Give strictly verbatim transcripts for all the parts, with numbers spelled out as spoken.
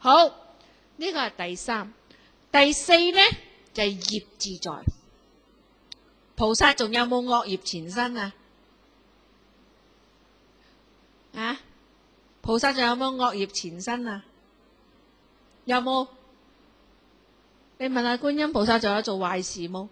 好，呢個係第三。第四呢，就係業自在。菩薩仲有冇惡業纏身啊？啊？菩薩仲有冇惡業纏身啊？有冇？你問下觀音菩薩仲有做壞事冇？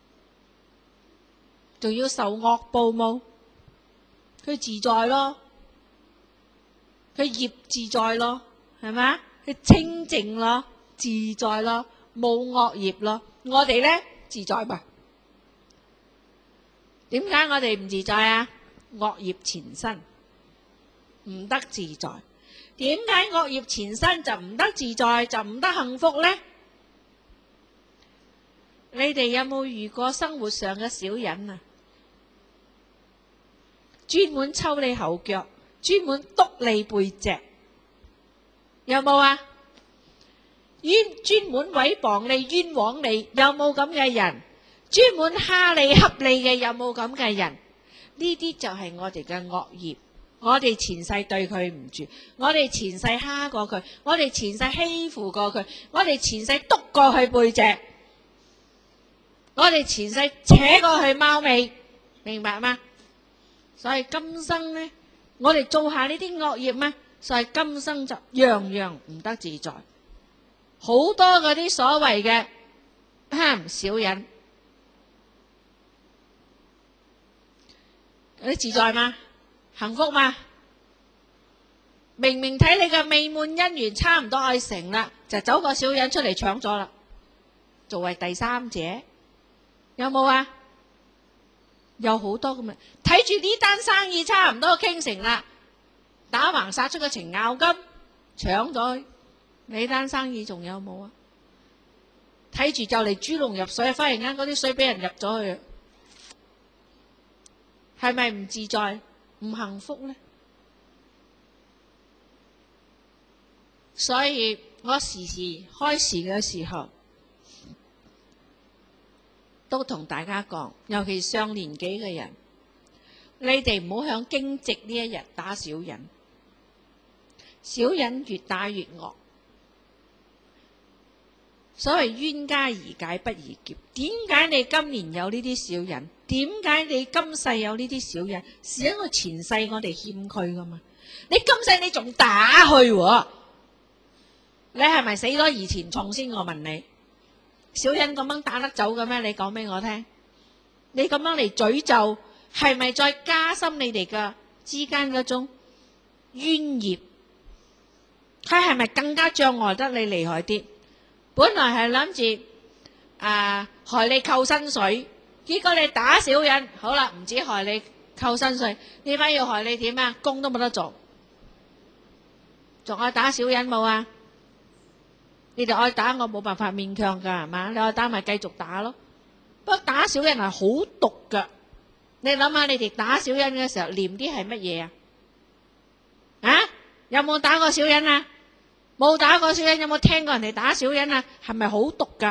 仲要受惡報冇？佢自在咯，佢業自在咯，係咪？佢清淨咯，自在咯，冇惡業咯。我哋呢，自在嘛？點解我哋唔自在啊？惡業纏身，唔得自在。點解惡業纏身就唔得自在，就唔得幸福呢？你哋有冇遇過生活上嘅小人啊？專門抽你後腳，專門督你背脊，有冇啊？冤專門毀謗你、冤枉你，有冇咁嘅人？專門蝦你、恰你嘅，有冇咁嘅人？呢啲就係我哋嘅惡業。我哋前世對佢唔住，我哋前世蝦過佢，我哋前世欺負過佢，我哋前世督過佢背脊，我哋前世扯過佢貓尾，明白嗎？所以今生呢，我哋做下呢啲惡業咩？所以今生就樣樣唔得自在。好多嗰啲所謂嘅小人，嗰啲自在嗎？幸福嗎？明明睇你嘅美滿姻緣差唔多愛成啦，就走個小人出嚟搶咗啦，作為第三者，有冇啊？有好多咁嘅，睇住呢單生意差唔多傾成啦，打橫殺出個程咬金，搶咗你單生意仲有冇啊？睇住就嚟豬籠入水，忽然間嗰啲水俾人入咗去，係咪唔自在、唔幸福呢？所以我時時開示嘅時候，都同大家講，尤其上年紀嘅人，你哋唔好響驚蟄呢一日打小人，小人越打越惡。所謂冤家宜解不宜結，點解你今年有呢啲小人？點解你今世有呢啲小人？是因為前世我哋欠佢噶嘛？你今世你仲打佢喎？你係咪死咗以前重先？我問你，小人咁樣打得走嘅咩？你講俾我聽。你咁樣嚟詛咒，係咪再加深你哋嘅之間嗰種冤孽？佢係咪更加障礙得你厲害啲？本來係諗住啊害你扣薪水，結果你打小人，好啦，唔止害你扣薪水，呢班要害你點啊？工都冇得做，仲愛打小人冇啊？你哋愛打我冇辦法勉強噶係嘛？你愛打咪繼續打咯。不過打小人係好毒噶，你諗下你哋打小人嘅時候念啲係乜嘢啊？啊？有冇打過小人啊？冇打過小人，有冇聽過人哋打小人啊？係咪好毒噶？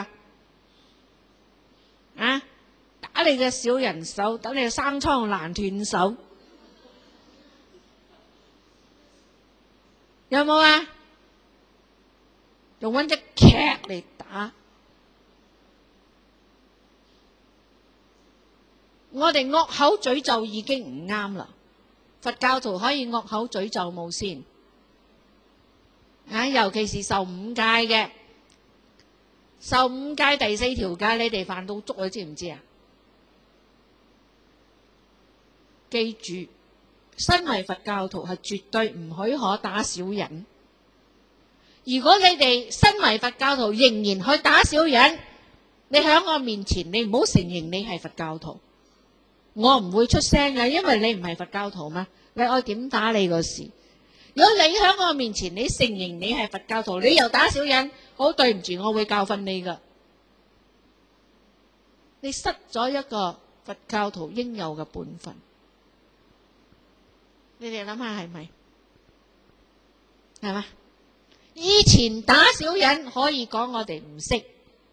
啊！打你嘅小人手，等你生瘡難斷手，有冇啊？用搵隻劇嚟打，我哋惡口詛咒已經唔啱啦。佛教徒可以惡口詛咒冇先？啊，尤其是受五戒嘅，受五戒第四條戒，你哋犯到足，你知唔知啊？記住，身為佛教徒係絕對唔許可打小人。如果你哋身為佛教徒仍然去打小人，你喺我面前，你唔好承認你係佛教徒，我唔會出聲嘅，因為你唔係佛教徒嘛。你愛點打你個事？如果你喺我面前，你承認你係佛教徒，你又打小人，好對唔住，我會教訓你噶。你失咗一個佛教徒應有嘅本分。你哋諗下係咪？係嘛？以前打小人可以講我哋唔識，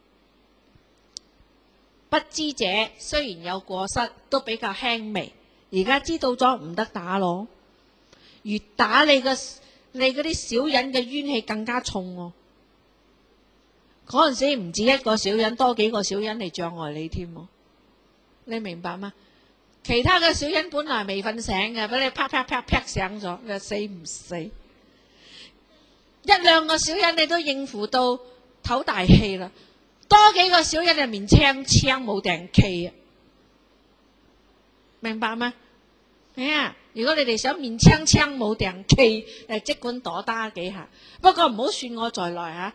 不知者雖然有過失，都比較輕微。而家知道咗唔得打咯，越打你個你嗰啲小人嘅冤氣更加重喎。嗰陣時唔止一個小人，多幾個小人嚟障礙你添喎。你明白嗎？其他嘅小人本來未瞓醒嘅，俾你啪啪啪啪醒咗，你死唔死？一兩個小人你都應付到唞大氣啦，多幾個小人就面青青冇定氣啊！明白嗎？係啊！如果你哋想面青青冇定氣，誒，即管躲打幾下，不過唔好算我在內嚇。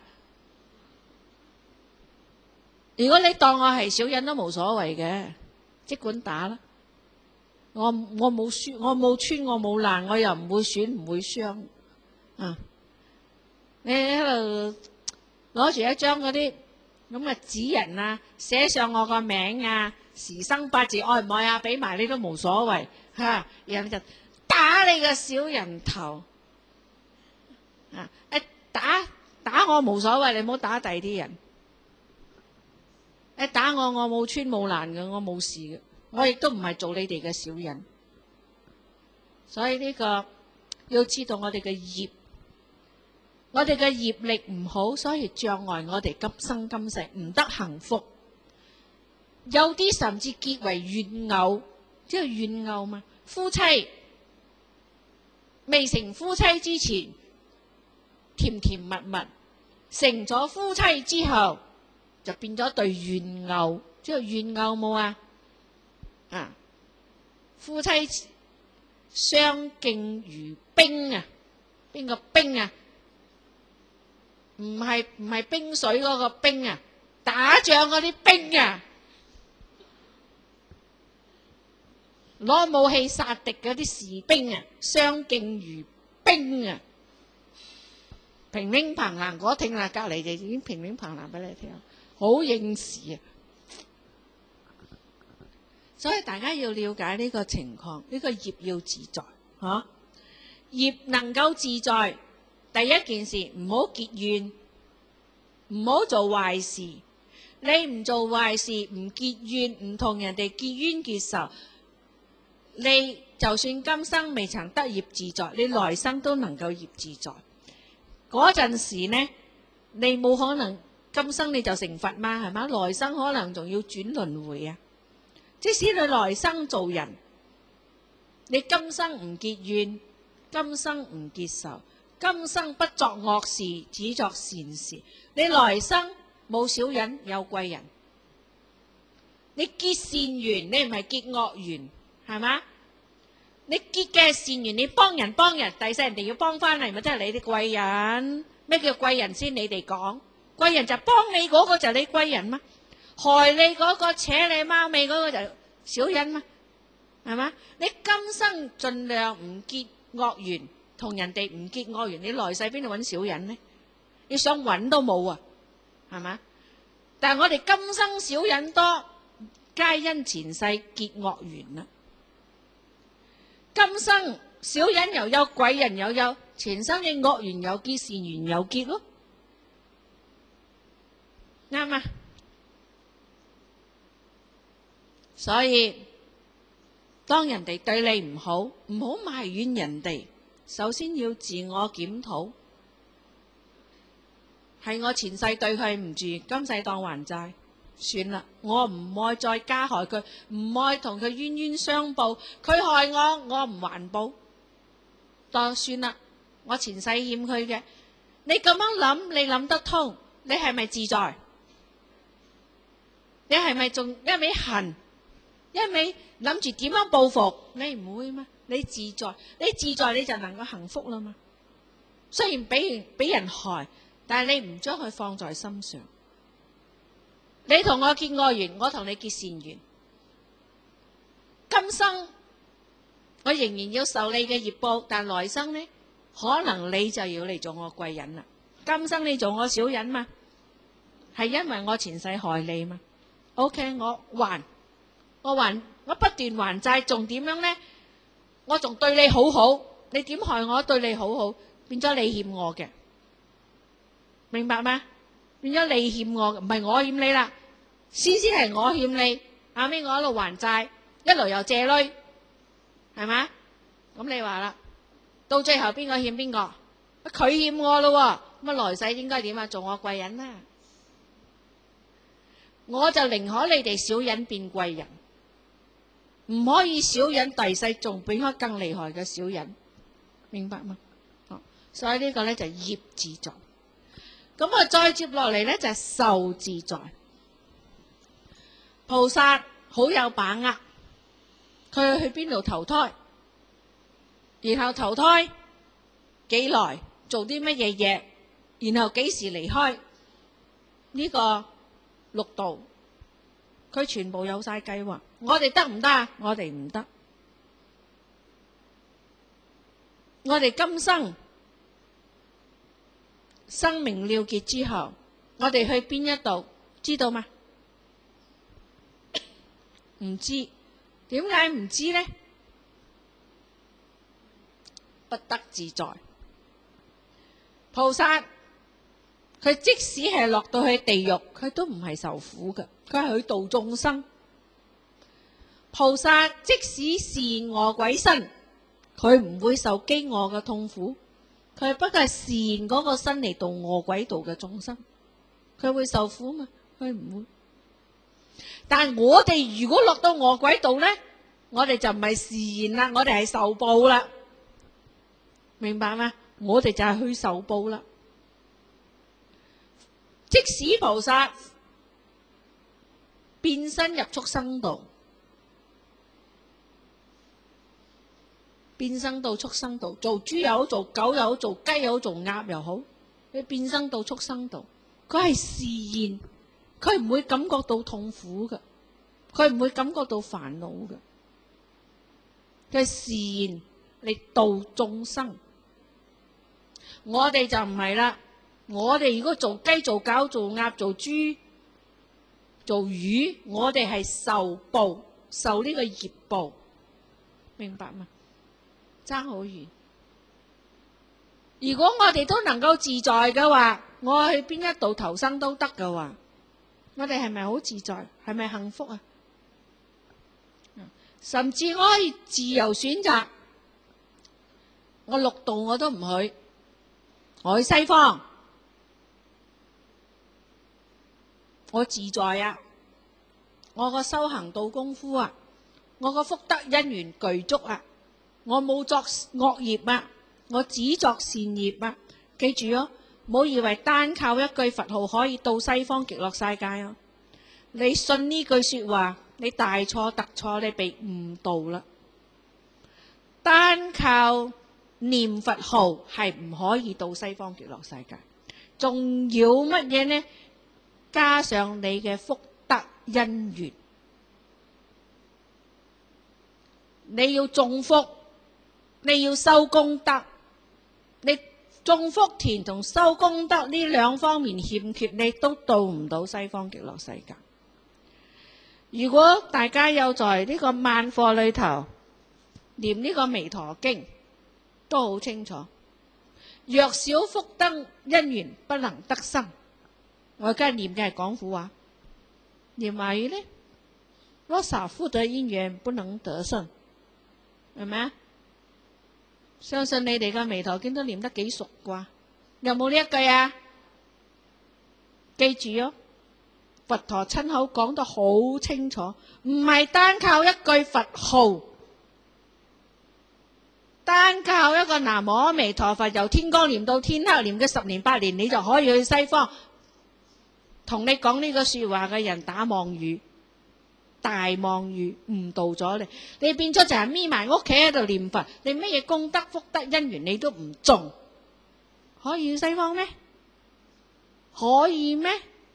如果你當我係小人都冇所謂嘅，即管打啦。我我冇輸，我冇穿，我冇爛，我又唔會損，唔會傷。啊！你喺度攞住一張嗰啲咁嘅紙人啊，寫上我個名啊，時生八字愛唔愛啊，俾埋你都冇所謂嚇。然後就打你個小人頭啊！誒打打我冇所謂，你唔好打第啲人。誒打我，我冇穿冇爛嘅，我冇事嘅。我亦都唔係做你哋嘅小人，所以呢個要知道我哋嘅業，我哋嘅業力唔好，所以障礙我哋今生今世唔得幸福。有啲甚至結為怨偶，即係怨偶嘛。夫妻未成夫妻之前甜甜蜜蜜，成咗夫妻之後就變咗對怨偶，即係怨偶冇啊？啊！夫妻相敬如冰啊！邊個冰啊？唔係唔係冰水嗰個冰啊！打仗嗰啲冰啊！攞武器殺敵嗰啲士兵啊！相敬如冰啊！平平彭蘭嗰聽啦，隔離就已經平平彭蘭俾你聽，好應時啊！所以大家要了解呢個情況，呢個業要自在嚇、啊。業能夠自在，第一件事唔好結怨，唔好做壞事。你唔做壞事，唔結怨，唔同人哋結冤結仇，你就算今生未曾得業自在，你來生都能夠業自在。嗰陣時呢，你冇可能今生你就成佛嘛，係嘛？來生可能仲要轉輪迴啊！即使你來生做人，你今生唔結怨，今生唔結仇，今生不作惡事，只作善事，你來生冇小人有貴人。你結善緣，你唔係結惡緣，係嘛？你結嘅善緣，你幫人幫人，第世人哋要幫翻嚟，咪真係你啲貴人。咩叫貴人先？你哋講貴人就幫你嗰個就係你貴人嘛。害你嗰個扯你貓尾嗰個就小人嘛，係嘛？你今生盡量唔結惡緣，同人哋唔結惡緣，你來世邊度揾小人呢？你想揾都冇啊，係嘛？但係我哋今生小人多，皆因前世結惡緣啦。今生小人又有，貴人又有，前生嘅惡緣有結，善緣有結咯，啱啊！所以當人哋對你唔好，唔好埋怨人哋，首先要自我檢討，係我前世對佢唔住，今世當還債，算啦，我唔愛再加害佢，唔愛同佢冤冤相報，佢害我，我唔還報，當算啦，我前世欠佢嘅。你咁樣諗，你諗得通，你係咪自在？你係咪仲一味恨？一味諗住點樣報復？你唔會咩？你自在，你自在你就能夠幸福啦嘛。雖然俾人俾人害，但係你唔將佢放在心上。你同我結惡緣，我同你結善緣。今生我仍然要受你嘅業報，但來生呢，可能你就要嚟做我貴人啦。今生你做我小人嘛，係因為我前世害你嘛。OK， 我還。我還我不斷還債，仲點樣呢？我仲對你好好，你點害我？對你好好，變咗你欠我嘅，明白嗎？變咗你欠我，唔係我欠你啦，先先係我欠你，後尾我一路還債，一路又借鐳，係嘛？咁你話啦，到最後邊個欠邊個？ 佢欠我咯喎，咁來世應該點啊？做我貴人啦！我就寧可你哋小人變貴人，唔可以小人第世仲變開更厲害嘅小人，明白嗎？哦，所以呢個呢就係業自在。咁啊，再接落嚟呢就係受自在。菩薩好有把握，佢去邊度投胎，然後投胎幾耐，做啲乜嘢嘢，然後幾時離開呢個六道，佢全部有晒計劃。我哋得唔得啊？我哋唔得。我哋今生生命了結之後，我哋去邊一度知道嗎？唔知。點解唔知呢？不得自在。菩薩佢即使係落到去地獄，佢都唔係受苦嘅，佢係去度眾生。菩薩即使是餓鬼身，佢唔會受飢餓嘅痛苦，佢不過係善嗰個身嚟度餓鬼道嘅眾生，佢會受苦嘛？佢唔會。但我哋如果落到餓鬼道呢，我哋就唔係善啦，我哋係受報啦，明白嗎？我哋就係去受報啦。即使菩薩變身入畜生道，變身到畜生道，做豬又好，做狗又好，做雞又好，做鴨又好，你變身到畜生道，佢係善，佢唔會感覺到痛苦嘅，佢唔會感覺到煩惱嘅，佢係善嚟度眾生。我哋就唔係啦，我哋如果做雞、做狗、做鴨、做豬、做魚，我哋係受報，受呢個業報，明白嗎？爭好遠。如果我哋都能夠自在嘅話，我去邊一度投生都得嘅話，我哋係咪好自在？係咪幸福啊？甚至我可以自由選擇，我六道我都唔去，我去西方，我自在啊！我個修行道功夫啊，我個福德因緣具足啊，我冇作惡業啊，我只作善業啊！記住哦，唔好以為單靠一句佛號可以到西方極樂世界啊！你信呢句說話，你大錯特錯，你被誤導啦！單靠念佛號係唔可以到西方極樂世界，仲要乜嘢呢？加上你嘅福德因緣，你要種福，你要修功德，你種福田同修功德呢兩方面欠缺，你都到唔到西方極樂世界。如果大家有在呢個萬課裏頭念呢個彌陀經，都好清楚。若少福德因緣不能得生，我而家念嘅係廣府話，念華語呢？若少福德因緣不能得生，係咪啊？相信你哋嘅彌陀經都念得幾熟啩？有冇呢一句啊？記住哦，佛陀親口講得好清楚，唔係單靠一句佛號，單靠一個南無阿彌陀佛，由天光念到天黑，念嘅十年八年，你就可以去西方。同你講呢個說話嘅人打妄語，大妄語，誤導咗你。你變咗就係眯埋屋企喺度念佛，你乜嘢功德福德因緣你都唔種，可以去西方咩？可以咩？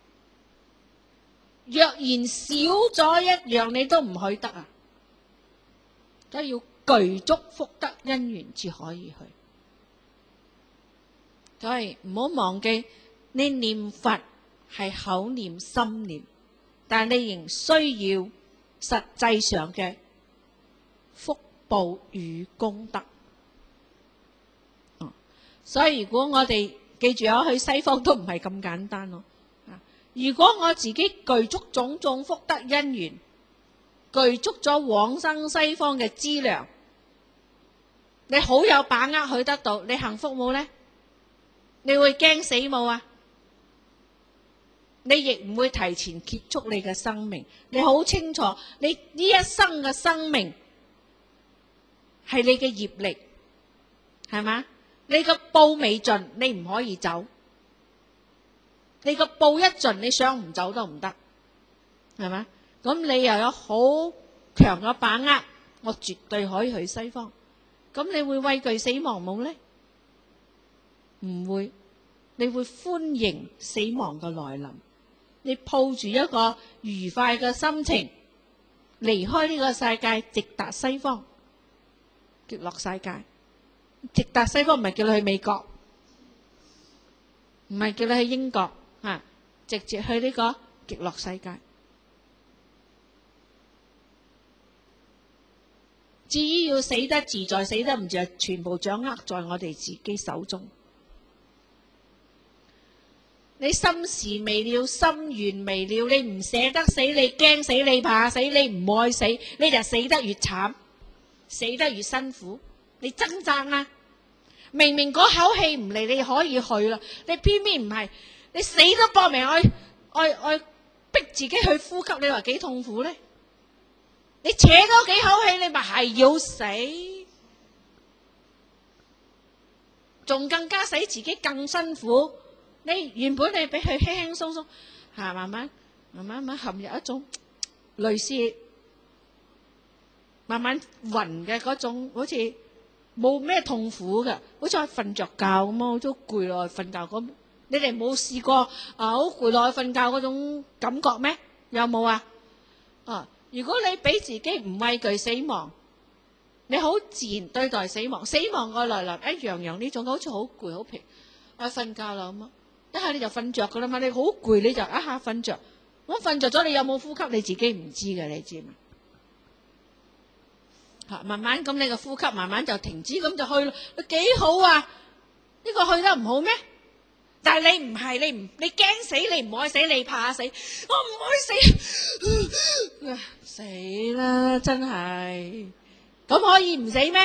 若然少咗一樣，你都唔去得啊！都要具足福德因緣至可以去。所以唔好忘記，你念佛係口念心念，但你仍需要實際上嘅福報與功德。哦，所以如果我哋記住咗去西方都唔係咁簡單咯。如果我自己具足種種福德因緣，具足咗往生西方嘅資糧，你好有把握去得到，你幸福冇呢？ 你會驚死冇啊？你亦唔會提前結束你嘅生命。你好清楚，你呢一生嘅生命係你嘅業力，係嘛？你個報未盡，你唔可以走。你個報一盡，你想唔走都唔得，係嘛？咁你又有好強嘅把握，我絕對可以去西方。咁你會畏懼死亡冇呢？唔會，你會歡迎死亡嘅來臨。你抱住一個愉快嘅心情，離開呢個世界，直達西方，極樂世界。直達西方唔係叫你去美國，唔係叫你去英國，啊，直接去呢個極樂世界。至於要死得自在，死得唔自在，全部掌握在我哋自己手中。你心時未了，心願未了，你唔捨得死，你驚死，你怕死，你唔愛死，你就死得越慘，死得越辛苦。你掙扎啊！明明嗰口氣唔嚟，你可以去啦，你偏偏唔係，你死都搏命愛愛愛逼自己去呼吸，你話幾痛苦呢？你扯多幾口氣，你咪係要死，仲更加使自己更辛苦。你原本你俾佢輕輕鬆鬆，嚇慢慢慢慢慢陷入一種類似慢慢暈嘅嗰種，好似冇咩痛苦嘅，好似瞓着覺咁啊，好似攰落去瞓覺咁。你哋冇試過啊？好攰落去瞓覺嗰種感覺咩？有冇啊？啊！如果你俾自己唔畏懼死亡，你好自然對待死亡。死亡嘅來臨一樣樣呢種，好似好攰好疲，我瞓覺啦咁啊，一下你就瞓着噶啦嘛。你好攰你就一下瞓着，咁瞓着咗你有冇呼吸你自己唔知嘅，你知嘛？嚇，慢慢咁你個呼吸慢慢就停止，咁就去咯，幾好啊！呢個去得唔好咩？但係你唔係，你唔你驚死，你唔愛死，你怕死，我唔愛死，死啦！真係咁可以唔死咩？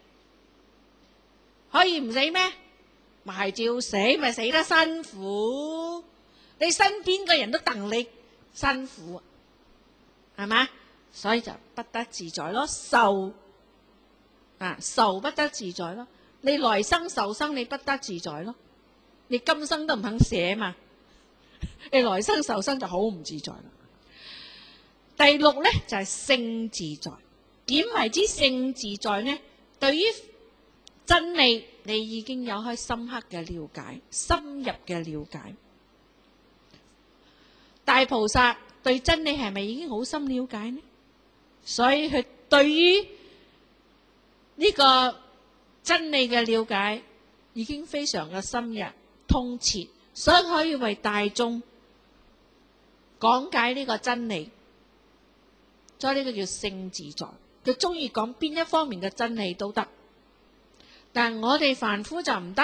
可以唔死咩？咪係照死，咪死得辛苦。你身邊嘅人都戥你辛苦，係嘛？所以就不得自在咯，受啊受不得自在咯。你來生受生，你不得自在咯。你今生都唔肯寫嘛，你來生受生就好唔自在啦。第六呢，就係、是、性自在。點為之性自在呢？對於真理，你已經有開深刻嘅了解，深入嘅了解。大菩薩對真理係咪已經好深了解呢？所以佢對於呢個真理嘅了解已經非常嘅深入通徹，所以可以為大眾講解呢個真理。所以呢個叫性自在，佢中意講邊一方面嘅真理都得，但我哋凡夫就唔得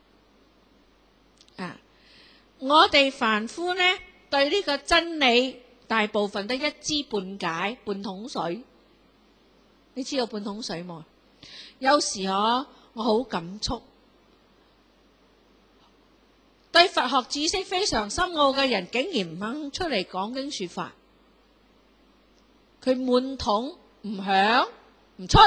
啊！我哋凡夫呢，對呢個真理大部分都一知半解，半桶水。你知道半桶水冇？有時我我好感觸，對佛學知識非常深奧嘅人，竟然唔肯出嚟講經說法。佢滿桶唔響唔出，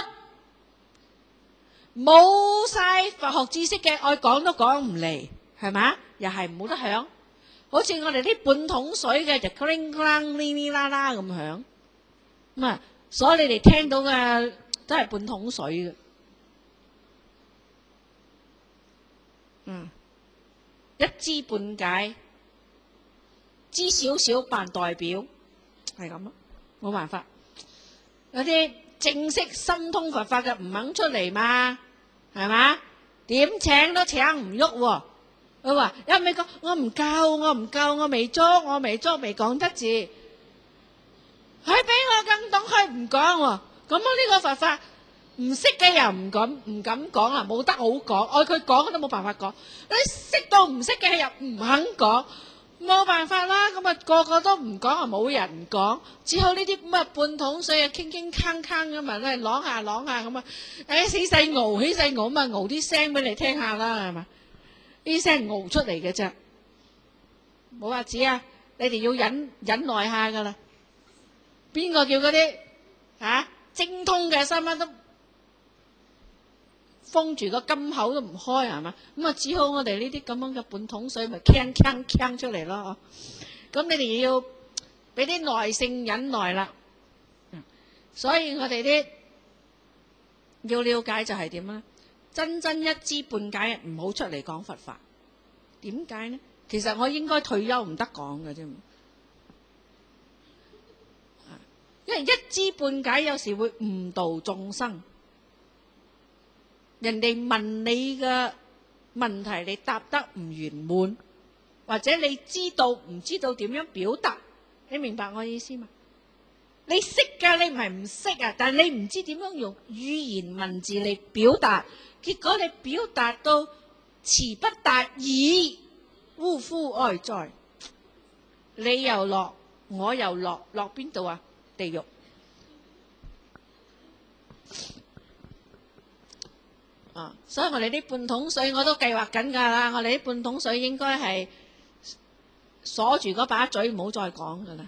冇晒佛學知識嘅，愛講都講唔嚟，係嘛？又係冇得響。好似我哋啲半桶水嘅就叮啷哩哩啦啦咁響，咁啊，所以你哋聽到嘅都係半桶水嘅。嗯，一知半解，知少少扮代表，係咁咯。冇辦法，有啲正式心通佛法嘅唔肯出嚟嘛，係嘛？點請都請唔喐喎。佢話一味講我唔夠，我唔夠，我未足，我未足，未講得字。佢比我更懂，佢唔講喎。咁我呢個佛法唔識嘅又唔敢唔敢講啦，冇得好講。愛佢講都冇辦法講。你識到唔識嘅又唔肯講。冇辦法啦，咁啊個個都唔講啊，冇人講，只好呢啲咁啊半桶水啊，傾傾鏗鏗咁啊，咧啷下啷下咁啊，誒起勢熬起勢熬咁啊，熬啲聲俾你聽下啦，係嘛？ 呢聲熬出嚟嘅啫，冇話子啊！你哋要忍忍耐下噶啦。邊個叫嗰啲嚇精通嘅新聞都封住個金口都唔開係嘛？咁啊，只好我哋呢啲咁樣嘅半桶水咪鏘鏘鏘出嚟咯。咁你哋要俾啲耐性忍耐啦。所以我哋啲要了解就係點咧？真真一知半解，唔好出嚟講佛法。點解呢？其實我應該退休唔得講嘅啫。因為一知半解有時會誤導眾生。人哋問你嘅問題，你答得唔圓滿，或者你知道唔知道點樣表達？你明白我意思嘛？你識㗎，你唔係唔識啊，但係你唔知點樣用語言文字嚟表達，結果你表達到詞不達意，嗚呼哀哉，你又落，我又落，落邊度啊？地獄。啊！所以我哋啲半桶水我都計劃緊㗎啦，我哋啲半桶水應該係鎖住嗰把嘴，唔好再講㗎啦。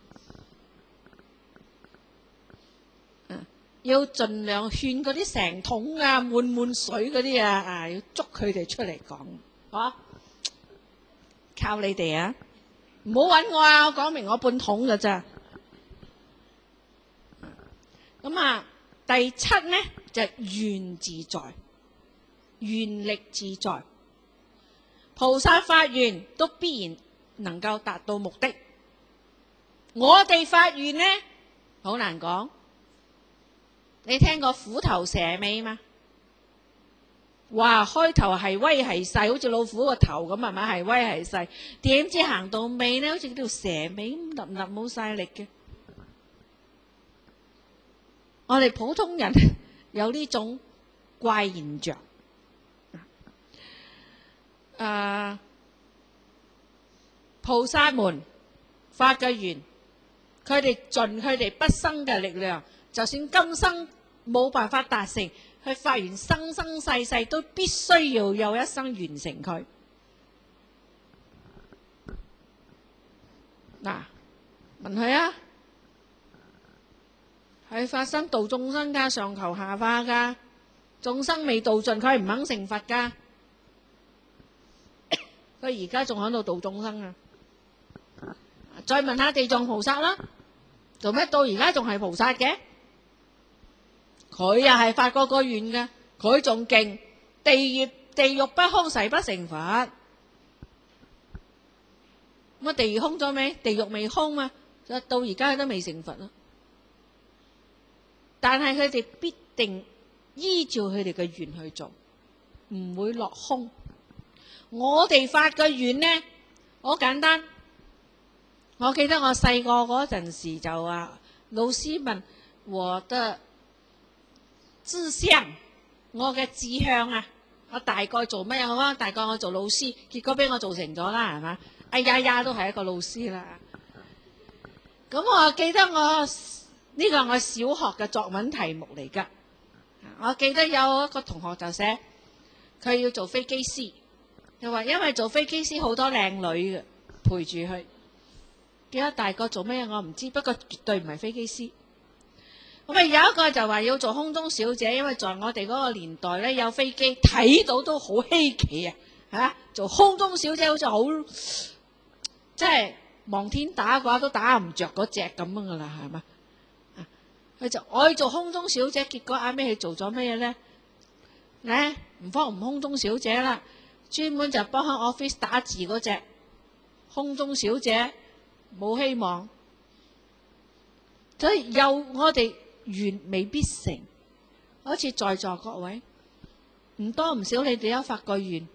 要盡量勸嗰啲成桶啊滿滿水嗰啲啊啊，要捉佢哋出嚟講，嚇！靠你哋啊！唔好揾我啊！我講明我半桶㗎咋。咁啊，第七呢就係願自在，願力自在。菩薩發願都必然能夠達到目的。我哋發願呢，好難講。你聽過虎頭蛇尾嗎？哇！開頭係威係勢，好似老虎個頭咁係咪？係威係勢，點知行到尾呢，好似條蛇尾咁立立冇晒力嘅。我哋普通人有呢種怪現象。啊！菩薩們發嘅願，佢哋盡佢哋畢生嘅力量，就算今生冇辦法達成，佢發願生生世世都必須要有一生完成佢。嗱，問佢啊，係發生度眾生噶，上求下化噶，眾生未度盡，佢係唔肯成佛噶。佢而家仲喺度度眾生啊！再問下地藏菩薩啦，做咩到而家仲係菩薩嘅？佢又係發過個願嘅，佢仲勁，地獄地獄不空，誓不成佛。咁啊，地獄空咗未？地獄未空嘛，到而家都未成佛咯。但係佢哋必定依照佢哋嘅願去做，唔會落空。我哋發嘅願呢，好簡單。我記得我細個嗰陣時就話，老師問我的志向，我嘅志向啊，我大概做乜嘢？我講大概我做老師，結果俾我做成咗啦，係嘛？哎呀呀，都係一個老師啦。咁我記得我呢個係我小學嘅作文題目嚟㗎。我記得有一個同學就寫，佢要做飛機師。佢話因為做飛機師好多靚女嘅陪住佢，幾多大個做咩我唔知，不過絕對唔係飛機師。咁啊有一個就話要做空中小姐，因為在我哋嗰個年代咧，有飛機睇到都好稀奇啊！嚇，做空中小姐好似好即係望天打嘅話都打唔着嗰隻咁樣噶啦，係嘛？佢就愛做空中小姐，結果阿咩佢做咗咩嘢咧？咧唔方唔空中小姐啦。專門就幫喺 office 打字嗰隻空中小姐，冇希望。所以有我哋願未必成，好似在座各位唔多唔少，你哋都發過願。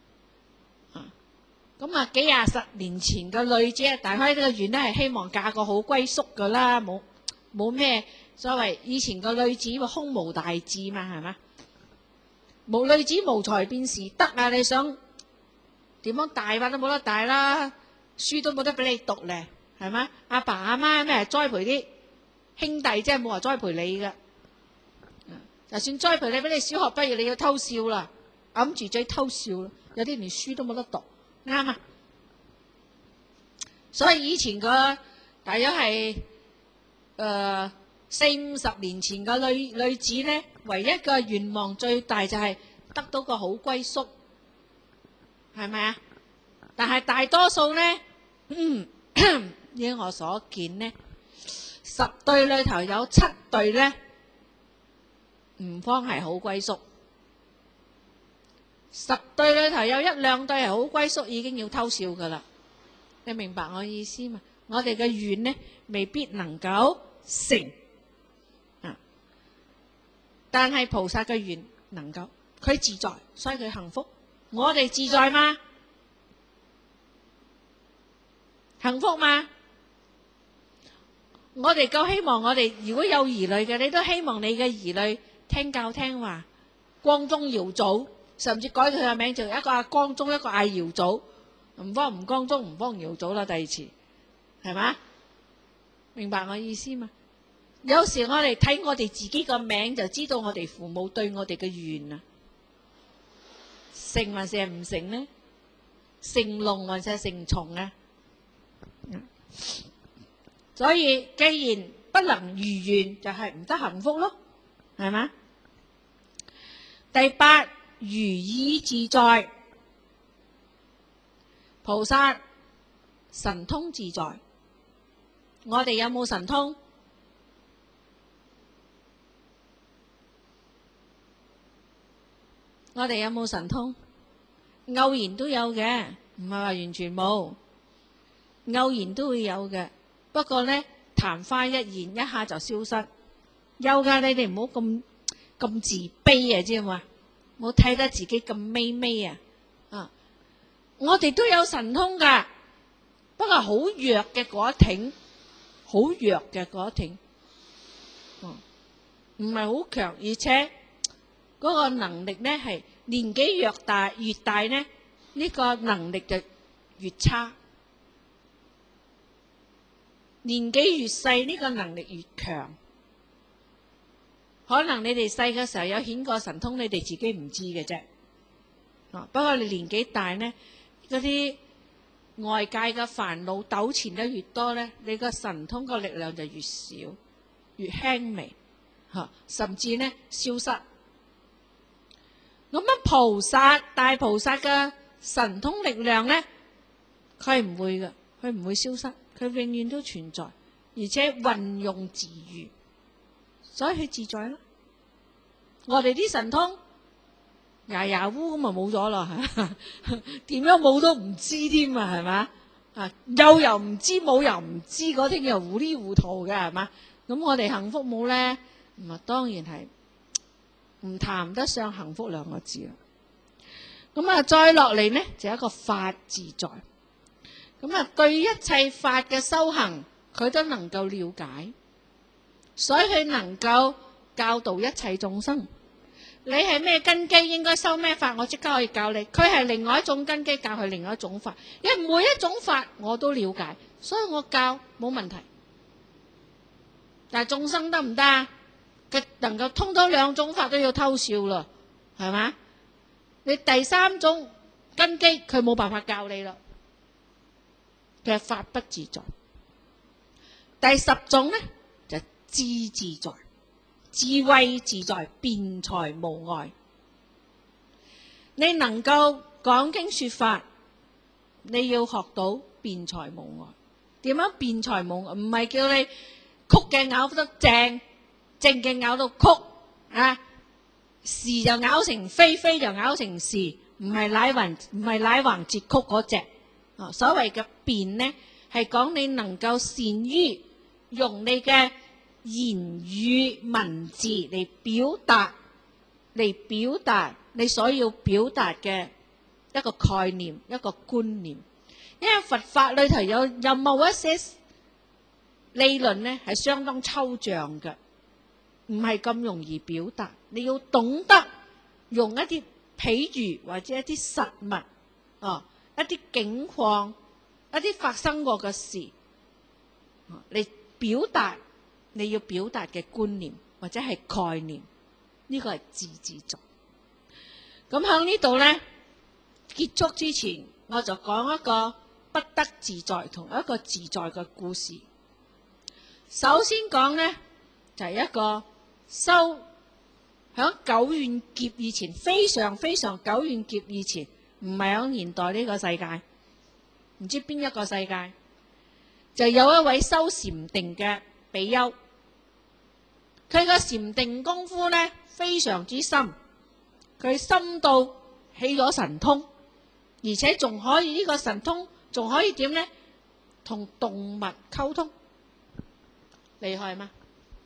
咁啊，幾廿十年前嘅女子，大概呢個願咧係希望嫁個好歸宿噶啦，冇冇咩所謂。以前個女子話空無大志嘛，係嘛？無女子無才便是德啊！你想點樣大法都冇得大啦，書都冇得俾你讀咧，係咪？阿爸阿媽咩栽培啲兄弟，即係冇話栽培你噶。就算栽培你，俾你小學畢業，你要偷笑啦，揞住嘴偷笑啦。 有啲連書都冇得讀，啱啊！所以以前個大約係誒四五十年前嘅女女子咧，唯一嘅願望最大就係得到個好歸宿，係咪啊？但係大多數咧，嗯，依我所見咧，十對裏頭有七對咧，唔方係好歸宿；十對裏頭有一兩對係好歸宿，已經要偷笑噶啦。你明白我意思嘛？我哋嘅願呢，未必能夠成啊，但係菩薩嘅願能夠，佢自在，所以佢幸福。我哋自在嗎？幸福嗎？我哋夠希望我哋如果有兒女嘅，你都希望你嘅兒女聽教聽話，光宗耀祖，甚至改佢嘅名，就一個阿光宗，一個阿耀祖，唔方唔光宗，唔方耀祖啦，第二次係嘛？明白我意思嘛？有時我哋睇我哋自己個名，就知道我哋父母對我哋嘅願啊，成還是唔成呢？成龍還是成蟲啊？所以既然不能如願，就係唔得幸福咯，係嘛？第八，如意自在，菩薩神通自在。我哋有冇神通？我哋有冇神通？偶然都有嘅，唔係話完全冇。偶然都會有嘅，不過呢，曇花一現，一下就消失。有噶，你哋唔好咁咁自卑啊，知嘛？唔好睇得自己咁微微啊！啊，我哋都有神通噶，不過好弱嘅嗰一挺，好弱嘅嗰一挺，哦，唔係好強，而且嗰個能力呢係年紀越大越大呢，呢個能力就越差。年紀越細，呢個能力越強。可能你哋細嘅時候有顯過神通，你哋自己唔知嘅啫。啊，不過你年紀大呢，嗰啲外界嘅煩惱糾纏得越多呢，你個神通個力量就越少，越輕微，嚇，甚至呢消失。咁樣菩薩大菩薩嘅神通力量呢，佢唔會嘅，佢唔會消失。佢永遠都存在，而且運用自如，所以佢自在咯。我哋啲神通牙牙烏咁啊冇咗啦，點樣冇都唔知添啊，係嘛？啊有又唔知，冇又唔知，嗰啲又糊里糊塗嘅係嘛？咁我哋幸福冇咧？咁啊當然係唔談得上幸福兩個字啦。咁啊再落嚟呢，就一個法自在。咁啊，對一切法嘅修行，佢都能夠了解，所以佢能夠教導一切眾生。你係咩根基，應該修咩法，我即刻可以教你。佢係另外一種根基，教佢另外一種法。因為每一種法我都了解，所以我教冇問題。但係眾生得唔得啊？佢能夠通到兩種法都要偷笑咯，係嘛？你第三種根基，佢冇辦法教你咯。嘅法不自在。第十種呢，就智自在，智慧自在，辯才無礙。你能夠講經說法，你要學到辯才無礙。點樣辯才無礙？唔係叫你曲嘅咬得正，正嘅咬到曲啊，是就咬成非，非就咬成是，唔係乃橫唔係乃橫折曲嗰隻。啊，所謂嘅辯呢，係講你能夠善於用你嘅言語文字嚟表達，嚟表達你所要表達嘅一個概念、一個觀念。因為佛法裏頭有有某一些理論呢，係相當抽象嘅，唔係咁容易表達。你要懂得用一啲譬喻或者一啲實物，哦。一啲境況，一啲發生過嘅事，嚟表達你要表達嘅觀念或者係概念，呢個係智自在。咁喺呢度呢， 結束之前，我就講一個不得自在同一個自在嘅故事。首先講呢，就係、是、一個修響久遠劫以前，非常非常久遠劫以前，唔係響現代呢個世界，唔知邊一個世界，就有一位修禪定嘅比丘，佢個禪定功夫呢非常之深，佢深到起咗神通，而且仲可以呢、這個神通仲可以點呢？同動物溝通，厲害嗎？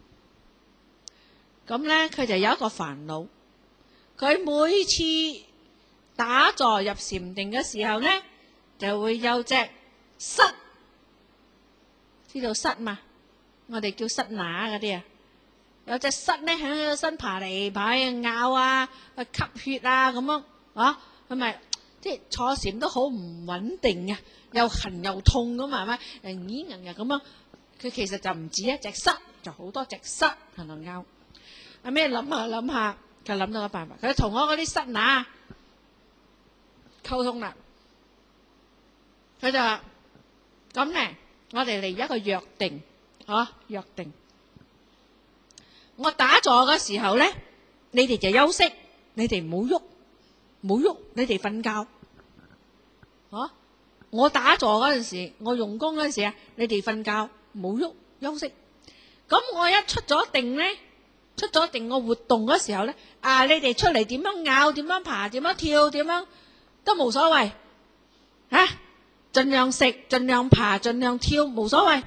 咁呢，佢就有一個煩惱，佢每次打坐入禪定嘅時候呢，就會有隻虱，知道虱嘛？我哋叫虱乸嗰啲啊，有隻虱呢喺佢個身爬嚟爬去咬啊，去吸血啊咁樣啊，係咪？即係坐禪都好唔穩定啊，又痕又痛咁係咪？誒咦人日咁樣，佢其實就唔止一隻虱，就好多隻虱喺度咬。阿咩諗下諗下，佢諗到個辦法，佢同我嗰啲虱乸溝通啦。佢就話：咁咧，我哋嚟一個約定，啊約定。我打坐嘅時候咧，你哋就休息，你哋唔好喐。唔好喐，你哋瞓覺。啊！我打坐嗰陣時，我用功嗰陣時啊，你哋瞓覺，唔好喐，休息。咁我一出咗定咧，出咗定我活動嗰時候咧，啊！你哋出嚟點樣咬，點樣爬，點樣跳，點樣都冇所謂。啊！盡量食，盡量爬，盡量跳，冇所謂。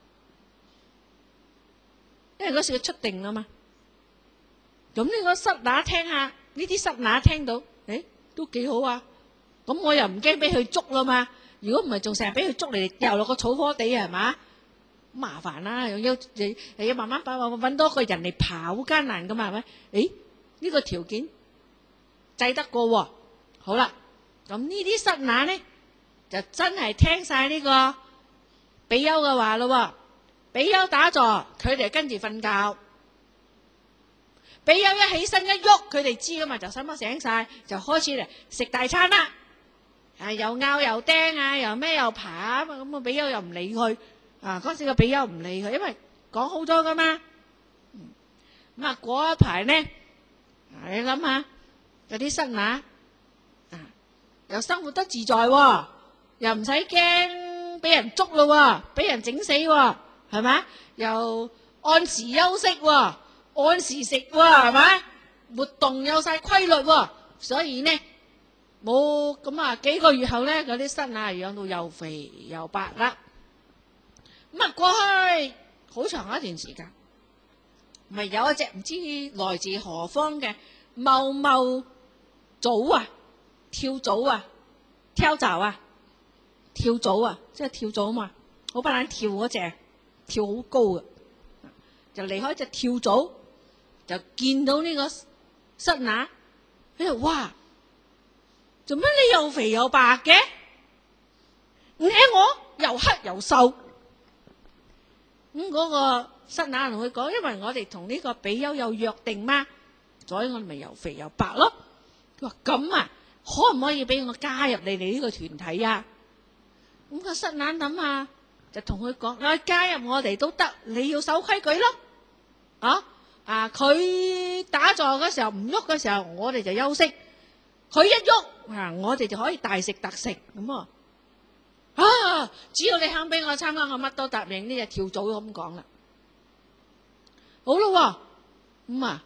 因為嗰時佢出定啦嘛。咁呢個虱乸聽下，呢啲虱乸聽到。誒，都幾好啊！咁我又唔驚俾佢捉啦嘛。如果唔係，仲成日俾佢捉嚟掉落個草坡地係嘛？麻煩啦，又要又又要慢慢把揾多個人嚟爬，好艱難噶嘛係咪？誒，呢個條件制得過喎。好啦，咁呢啲虱乸咧就真係聽晒呢個比丘嘅話咯。比丘打坐，佢哋跟住瞓覺。比丘一起身一喐，佢哋知噶嘛，就醒乜醒晒，就開始嚟食大餐啦。啊，又拗又釘啊，又咩又爬啊，咁個比丘又唔理佢。啊，嗰時個比丘唔理佢，因為講好咗噶嘛。咁啊，嗰一排呢，你諗下，有啲虱乸啊，又生活得自在喎，又唔使驚俾人捉咯喎，俾人整死喎，係咪？又按時休息喎。按時食喎，係咪？活動有晒規律喎，所以呢冇咁啊幾個月後呢，嗰啲虱乸養到又肥又白啦。咁啊過去好長一段時間，咪有一隻唔知來自何方嘅茂茂棗啊，跳蚤啊，跳蚤啊，跳蚤啊，即係跳蚤啊嘛，好不懶跳嗰隻，跳好高嘅，就離開隻跳蚤。就見到呢個虱乸，喺度哇！做乜你又肥又白嘅？你睇我又黑又瘦。咁、嗯、嗰、那個虱乸同佢講，因為我哋同呢個比丘有約定嘛，所以我哋咪又肥又白咯。佢話咁啊，可唔可以俾我加入你哋呢個團體啊？咁、那個虱乸諗下，就同佢講：我加入我哋都得，你要守規矩咯。啊！啊！佢打坐嗰時候唔喐嘅時候，我哋就休息。佢一喐，啊，我哋就可以大食特食咁啊！啊！只要你肯俾我參加，我乜都答應。呢隻跳蚤咁講啦。好咯，咁啊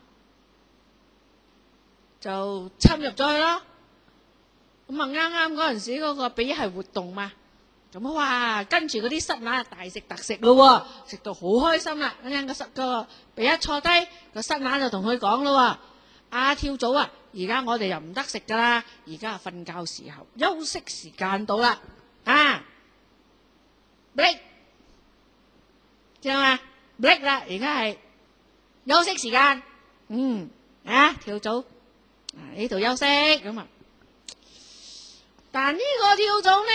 就侵入咗去啦。咁啊啱啱嗰陣時嗰個比係活動嘛。咁哇，跟住嗰啲虱乸大食特食咯，食到好開心啦！嗰陣個虱個比一坐低，個虱乸就同佢講咯：阿跳蚤啊，而家我哋又唔得食噶啦，而家係瞓覺時候，休息時間到啦，啊 break， 知道嘛 break 啦，而家係休息時間，嗯啊跳蚤啊呢度休息咁啊，但呢個跳蚤呢？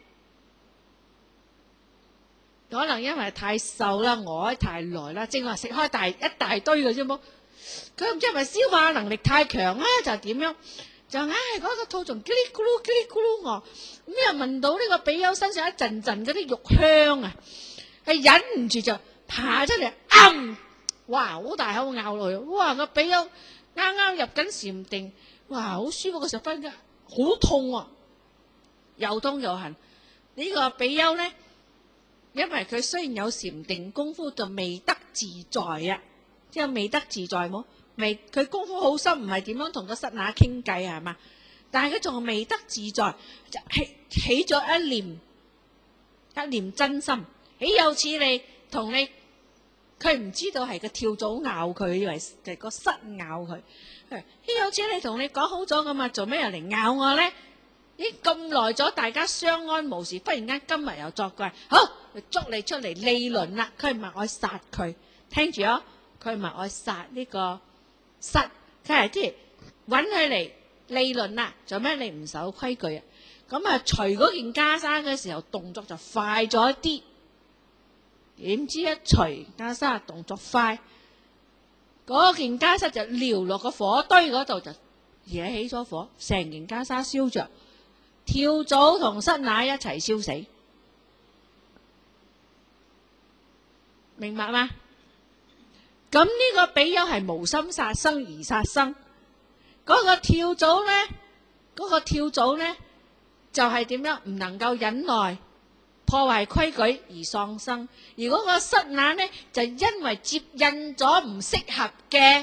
可能因為太瘦啦，餓得太耐啦，正話食開大一大堆嘅啫噃。佢唔知係咪消化能力太強咧，就點樣？ 就硬係嗰個肚仲嘰哩咕嚕嘰哩咕嚕餓，咁又聞到呢個比丘身上一陣陣嗰啲肉香啊，係忍唔住就爬出嚟，啱、嗯，哇好大口咬落去，哇個比丘啱啱入緊禪定，哇好舒服嘅十分㗎，好痛啊，又痛又痕。呢、這個比丘咧，因為佢雖然有禪定功夫，就未得自在啊，即係未得自在冇。未佢功夫好深，唔係點樣同個室那傾偈係嘛？但係佢仲未得自在，就起起咗一念一念真心，豈有此理同你？佢唔知道係個跳蚤咬佢，以為係個虱咬佢。豈有此理同你講好咗噶嘛？做咩又嚟咬我咧？咦咁耐咗，大家相安無事，忽然間今日又作怪，好捉你出嚟理論啦！佢唔係我殺佢，聽住啊！佢唔係我殺呢個。失佢係即係揾佢嚟理論啦，做咩你唔守規矩啊？咁啊，除嗰件袈裟嘅時候動作就快咗一啲，點知一除袈裟動作快，嗰件袈裟就撩落個火堆嗰度就惹起咗火，成件袈裟燒着，跳蚤同虱乸一齊燒死，明白嗎？咁呢個比丘係無心殺生而殺生，嗰個跳蚤咧，嗰個跳蚤咧就係點樣唔能夠忍耐，破壞規矩而喪生，而嗰個虱乸咧就因為接印咗唔適合嘅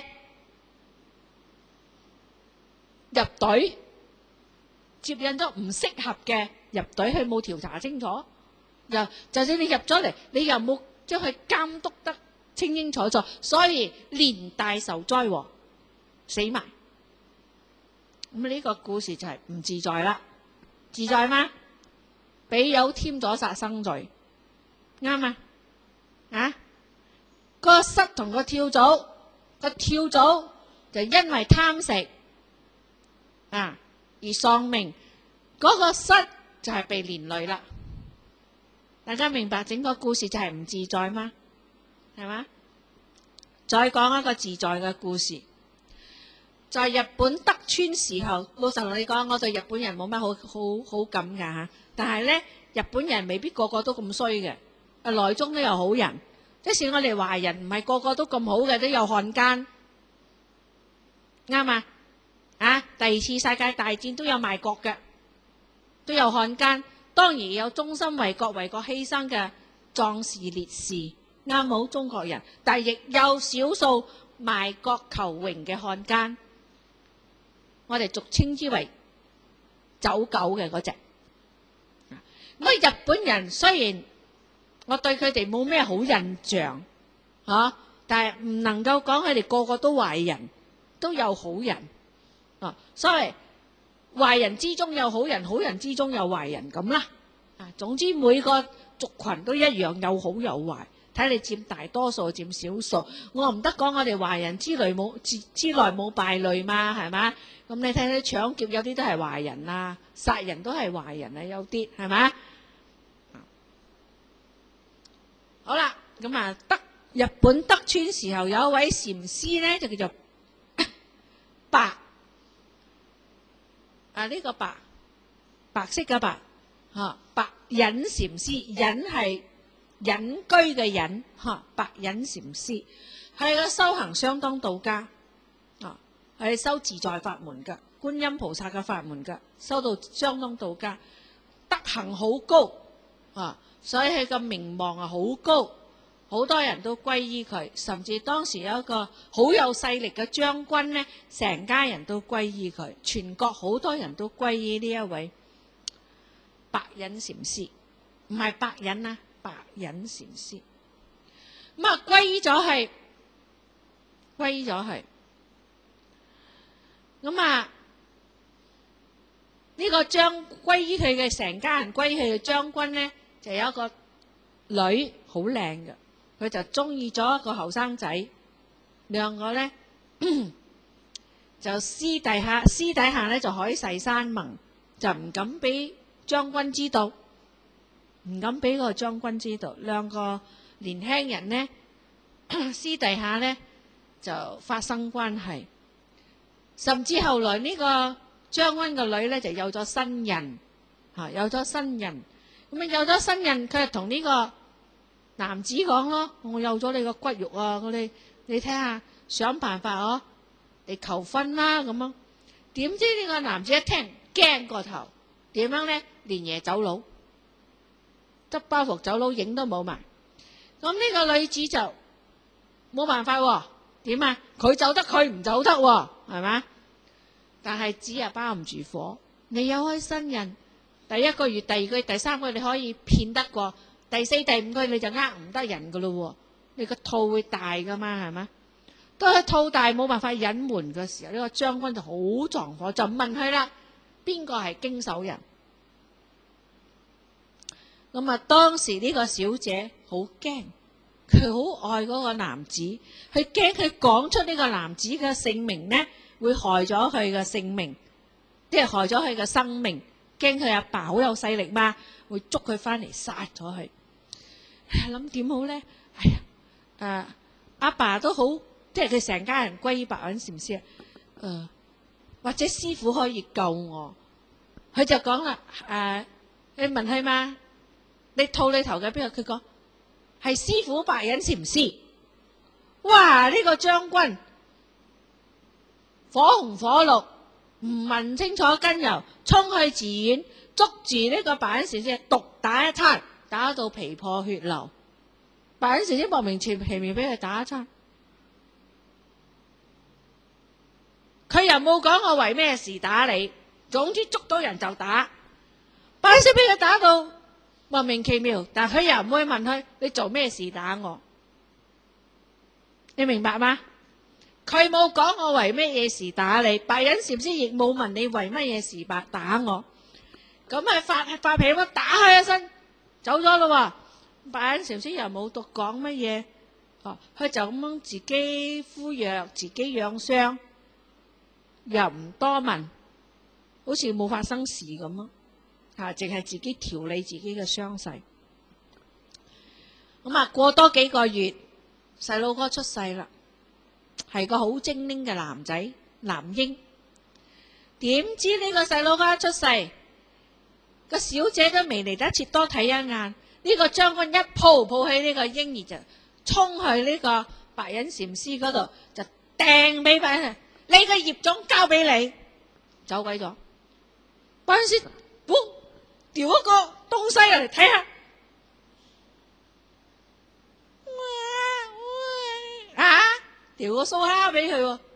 入隊，接印咗唔適合嘅入隊，佢冇調查清楚，又就算你入咗嚟，你又冇將佢監督得清清楚楚，所以連帶受災禍，死埋。咁呢個故事就係唔自在啦，自在嗎？比丘添咗殺生罪，啱啊！啊，個虱同個跳蚤，個跳蚤就因為貪食啊而喪命，嗰個虱就係被連累啦。大家明白整個故事就係唔自在嗎？係嘛？再講一個自在嘅故事，在日本德川時候，老實同你講，我對日本人冇乜好好好感㗎嚇。但係咧，日本人未必個個都咁衰嘅，啊內中都有好人。即使我哋華人唔係個個都咁好嘅，都有漢奸，啱嘛？啊，第二次世界大戰都有賣國嘅，都有漢奸，當然有忠心為國為國犧牲嘅壯士烈士。啱冇中國人，但係亦有少數賣國求榮嘅漢奸，我哋俗稱之為走狗嘅嗰隻。咁啊，日本人雖然我對佢哋冇咩好印象，啊，但係唔能夠講佢哋個個都壞人，都有好人。啊，所謂壞人之中有好人，好人之中有壞人咁啦。啊，總之每個族群都一樣有好有壞。睇你佔大多數佔少數，我唔得講我哋華人之類冇之之內冇敗類嘛，係嘛？咁你睇睇搶劫有啲都係壞人啊，殺人都係壞人啊，有啲係嘛？好啦，咁啊德日本德川時候有一位禪師咧，就叫做白啊呢、這個白白色嘅白嚇白隱禪師，隱係隱居嘅隱，嚇白隱禪師係個修行相當到家，啊係修自在法門嘅，觀音菩薩嘅法門嘅，修到相當到家，德行好高啊，所以佢個名望啊好高，好多人都歸依佢，甚至當時有一個好有勢力嘅將軍呢，成家人都歸依佢，全國好多人都歸依呢一位白隱禪師，唔係白隱啊。白隱禪師咁啊，歸依咗係歸依咗係咁啊。呢個將歸依佢嘅成家人歸依佢嘅將軍咧，就有一個女好靚嘅，佢就中意咗一個後生仔，兩個咧就私底下私底下咧就海誓山盟，就唔敢俾將軍知道。唔敢俾個將軍知道，兩個年輕人呢私底下呢就發生關係，甚至後來呢個將軍個女咧就有咗新人，嚇有咗新人，咁啊有咗新人，佢就同呢個男子講咯：我有咗你個骨肉啊，我哋你睇下想辦法哦，嚟求婚啦咁樣。點知呢個男子一聽驚過頭，點樣咧？連夜走佬，執包袱走佬，影都冇埋。咁呢個女子就冇辦法喎，點啊？佢走得，佢唔走得喎，係嘛？但係紙又包唔住火。你有開新人，第一個月、第二個月、第三個月你可以騙得過，第四、第五個月你就呃唔得人噶咯喎。你個肚會大噶嘛，係嘛？當佢肚大冇辦法隱瞞嘅時候，呢個將軍就好撞火，就問佢啦：邊個係經手人？咁啊，當時呢個小姐好驚，佢好愛嗰個男子，佢驚佢講出呢個男子嘅姓名呢，會害咗佢嘅性命，即係害咗佢嘅生命。驚佢阿爸好有勢力嘛，會捉佢翻嚟殺咗佢。諗點好呢？哎呀，誒、呃、阿爸都好。即係佢成家人歸依白隱禪師啊！誒，或者師傅可以救我，佢就講啦：誒、呃，你問佢嘛？你肚裏頭嘅邊個？佢講係師傅白隱禪師。哇！呢、這個將軍火紅火綠，唔問清楚根由，衝去寺院捉住呢個白隱禪師，毒打一餐，打到皮破血流。白隱禪師莫名其妙俾佢打一餐。佢又冇講我為咩事打你，總之捉到人就打。白隱禪師俾佢打到莫名其妙，但佢又唔會問佢你做咩事打我，你明白嗎？佢冇講我為咩嘢事打你，白隱禪師亦冇問你為乜嘢事白打我。咁係發發脾氣，打佢一身走咗咯喎。白隱禪師又冇讀講乜嘢，哦，佢就咁樣自己敷藥，自己養傷。又唔多問，好似冇發生事咁咯，嚇，淨係自己調理自己嘅傷勢。咁啊，過多幾個月，細佬哥出世啦，係個好精靈嘅男仔，男嬰。點知呢個細佬哥一出世，個小姐都未嚟得切多睇一眼，呢、這個將軍一抱抱起呢個嬰兒就衝去呢個白隱禪師嗰度，就掟俾白隱。你個業種交俾你，走鬼咗。嗰陣時，哇，掉一個東西嚟睇下，啊，掉個蘇蝦俾佢喎，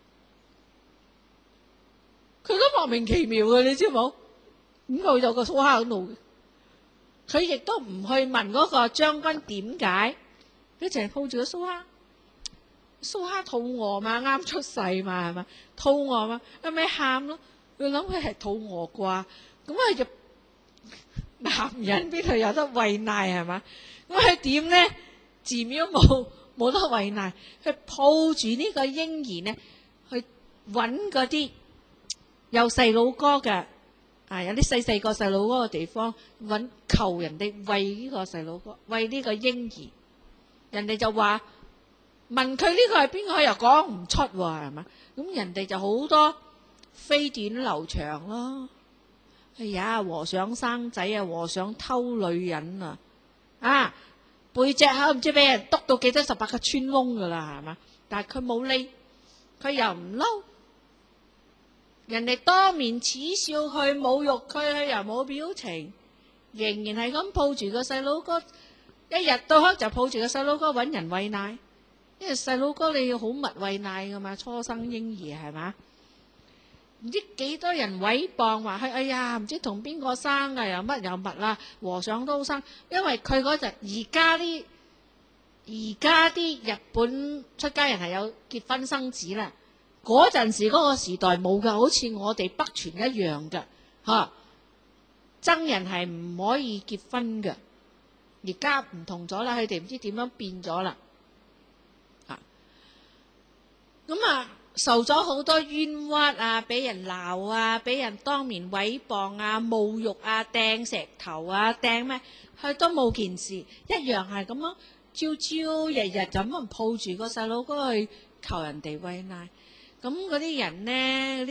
佢都莫名其妙嘅，你知冇？咁佢有個蘇蝦喺度，佢亦都唔去問嗰個將軍點解，佢淨係抱住個蘇蝦。蘇蝦肚餓嘛，啱出世嘛，係嘛？肚餓嘛，咁咪喊咯。佢諗佢係肚餓啩，咁佢就男人邊度有得餵奶係嘛？咁佢點咧？寺廟冇冇得餵奶，佢抱住呢個嬰兒呢，去揾嗰啲有細佬哥嘅啊，有啲細細個細佬哥嘅地方揾，求人哋餵呢個細佬哥，餵呢個嬰兒。人哋就話。問佢呢個係邊個，又講唔出喎，係嘛？咁人哋就好多飛短流長咯。哎呀，和尚生仔啊，和尚偷女人啊，啊背脊口唔知俾人篤到幾多十八個穿窿噶啦，係嘛？但係佢冇理，佢又唔嬲，人哋當面恥笑佢、侮辱佢，佢又冇表情，仍然係咁抱住個細佬哥，一日到黑就抱住個細佬哥揾人餵奶。因為細佬哥你要好密餵奶噶嘛，初生嬰兒係嘛？唔知幾多人毀謗話佢，哎呀唔知同邊個生啊，又乜又乜啦，和尚都生。因為佢嗰陣而家啲而家啲日本出家人係有結婚生子啦，嗰陣時嗰個時代冇噶，好似我哋北傳一樣噶嚇，僧人係唔可以結婚嘅。而家唔同咗啦，佢哋唔知點樣變咗啦。咁啊，受咗好多冤屈啊，俾人鬧啊，俾人當面毀謗啊、侮辱啊、掟石頭啊、掟咩，佢都冇件事，一樣係咁樣，朝朝日日就咁抱住個細佬哥去求人哋餵奶。咁嗰啲人呢，嗰啲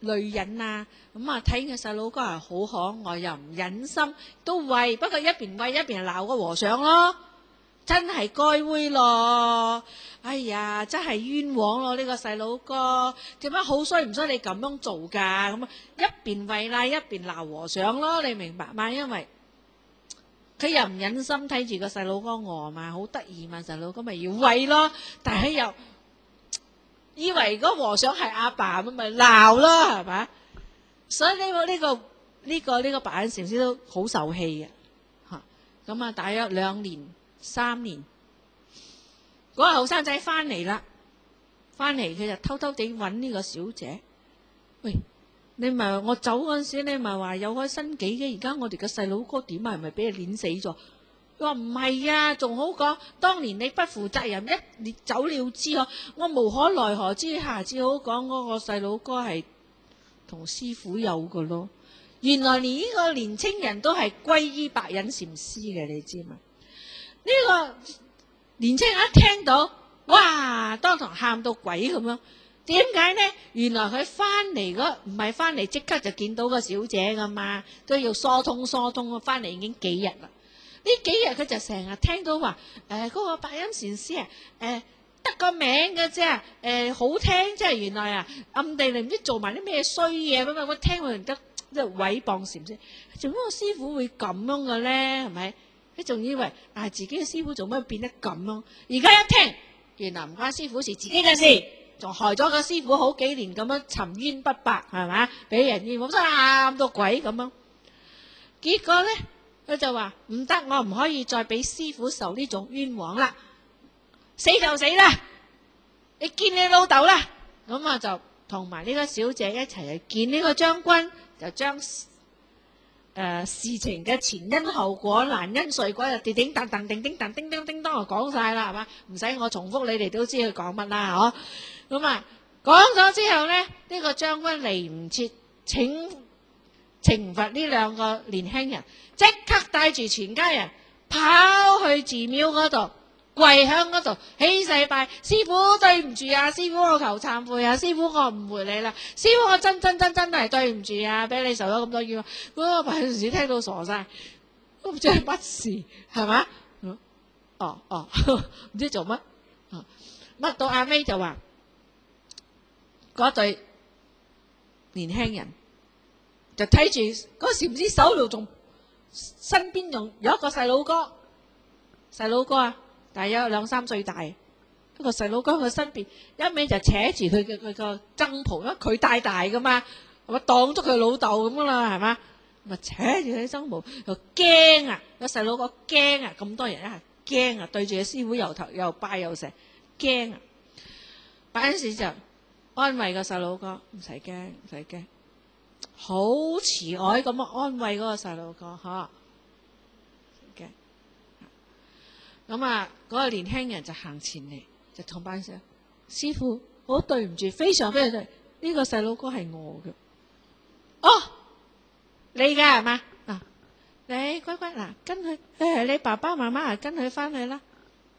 女人啊，咁啊睇個細佬哥係好可愛，又唔忍心都餵，不過一邊餵一邊鬧個和尚咯，真係該煨咯。哎呀，真係冤枉咯！呢、這個細佬哥點解好衰唔衰？你咁樣做㗎？咁啊一邊餵啦，一邊鬧和尚咯，你明白嗎？因為佢又唔忍心睇住個細佬哥餓嘛，好得意嘛，細佬哥咪要餵咯，但係又以為嗰和尚係阿爸咁咪鬧咯，係嘛？所以呢、這個呢、這個呢、這個呢、這個白隱禪師都好受氣嘅嚇。咁啊，大約兩年三年，嗰、那個後生仔翻嚟啦，翻嚟佢就偷偷地揾呢個小姐。喂，你咪我走嗰陣時，你咪話有開新幾嘅，而家我哋嘅細佬哥點啊？係咪俾你碾死咗？佢話唔係啊，仲好講，當年你不負責任，一你走了之後，我無可奈何之下，只好講嗰個細佬哥係同師傅有嘅咯。原來連呢個年青人都係歸依白隱禪師嘅，你知嘛？呢、這個年青人一聽到，哇，當堂喊到鬼咁樣。點解呢？原來佢翻嚟嗰唔係翻嚟即刻就見到個小姐噶嘛，都要疏通疏通。翻嚟已經幾日啦。呢幾日佢就成日聽到話，誒、呃、嗰、那個白隱禪師啊，誒、呃、得個名嘅啫，誒、呃、好聽，即係原來啊暗地裏唔知做埋啲咩衰嘢咁啊！我聽佢唔得，即係毀謗禪師。做咩個師傅會咁樣嘅咧？係咪？佢仲以為啊自己嘅師傅做咩變得咁樣？而家一聽，原來唔關師傅事，自己嘅事，仲害咗個師傅好幾年咁樣沉冤不白，係嘛？俾人冤枉，真係喊到鬼咁樣。結果咧。佢就話唔得，我唔可以再俾師傅受呢種冤枉啦，死就死啦，你見你老豆啦。咁啊就同埋呢個小姐一齊去見呢個將軍，就將誒、呃、事情嘅前因後果、難因遂果就叮叮當當、叮叮當、叮叮叮當就講晒啦，係嘛？唔使我重複，你哋都知佢講乜啦，嗬？咁啊講咗之後咧，呢、這個將軍嚟唔切請懲罰呢兩個年輕人。即刻帶住全家人跑去寺廟嗰度，跪響嗰度起誓拜師傅，對唔住啊，師傅我求懺悔啊，師傅我誤會你啦，師傅我真真真真係對唔住啊，俾你受咗咁多冤枉。嗰個白隱禪師聽到傻晒，都唔知係乜事，係嘛？哦哦，唔知做乜，乜到阿尾就話嗰對年輕人就睇住嗰禪師手度仲。身邊仲有一個細佬哥，細佬哥啊，大約兩三歲大，一個細佬哥喺佢身邊，一味就扯住佢嘅佢個僧袍，因為佢大大噶嘛，係咪當咗佢老豆咁啦，係嘛？咪扯住佢僧袍，又驚啊！個細佬哥驚啊！咁多人一係驚啊！對住個師傅又頭又拜又成，驚啊！嗰陣時就安慰個細佬哥，唔使驚，唔使驚。好慈愛咁樣安慰嗰個細路哥，嚇嘅。咁啊，嗰個年輕人就行前嚟，就同班師師傅，好對唔住，非常非常對，呢個細路哥係我嘅。哦，你嘅係嘛？嗱，你乖乖嗱，跟佢，誒，你爸爸媽媽啊，跟佢翻去啦。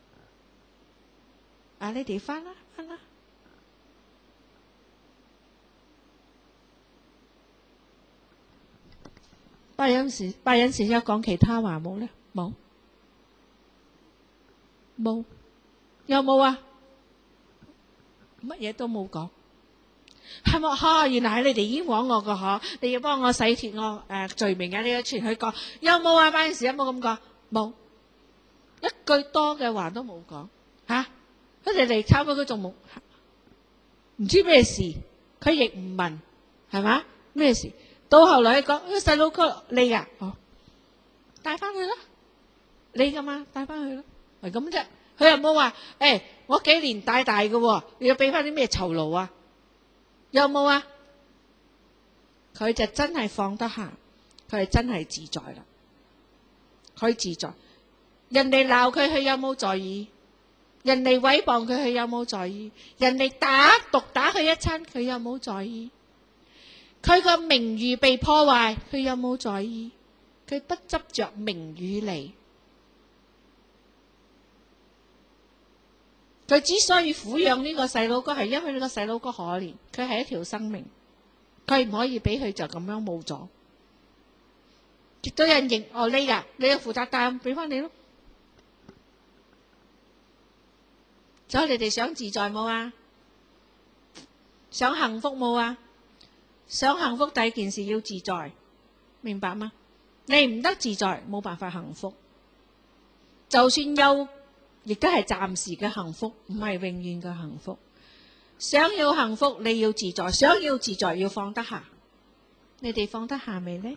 啊，你哋翻啦，翻啦。白隱禪白隱禪有講其他話冇咧？冇，冇，有冇啊？乜嘢都冇講，係咪？嚇！原來係你哋冤枉我個嗬，你要幫我洗脫我誒、呃、罪名嘅，你要傳去講。有冇啊？白隱禪有冇咁講？冇，一句多嘅話都冇講嚇。佢哋嚟抄佢，佢仲冇，唔知咩事，佢亦唔問，係嘛？咩事？到後來講，個細佬哥你噶，哦，帶翻去啦，你噶嘛，帶翻去啦，係咁啫。佢又冇話，誒，我幾年帶大嘅，你要俾翻啲咩酬勞啊？有冇啊？佢就真係放得下，佢係真係自在啦，佢自在。人哋鬧佢，佢有冇在意？人哋毀謗佢，佢有冇在意？人哋打毒打佢一餐，佢有冇在意？佢個名譽被破壞，佢有冇在意？佢不執着名與利。佢之所以撫養呢個細佬哥，係因為呢個細佬哥可憐，佢係一條生命， 佢唔可以俾佢就咁樣冇咗。亦都有人認哦你㗎，你要負責擔，俾翻你咯。所以你哋想自在冇啊？想幸福冇啊？想幸福第一件事要自在，明白嗎？你唔得自在，冇辦法幸福。就算有，亦都係暫時嘅幸福，唔係永遠嘅幸福。想要幸福，你要自在；想要自在，要放得下。你哋放得下未呢？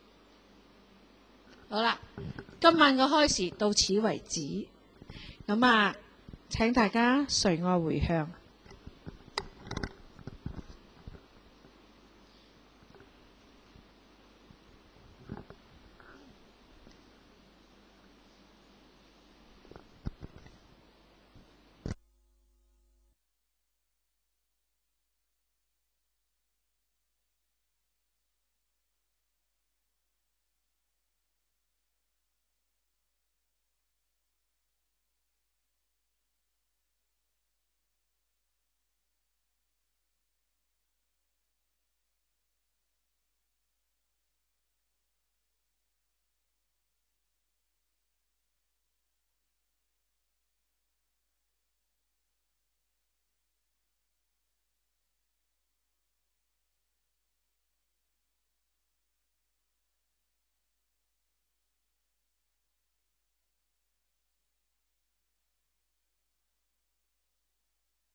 好啦，今晚嘅開示到此為止。咁啊，請大家隨我回向。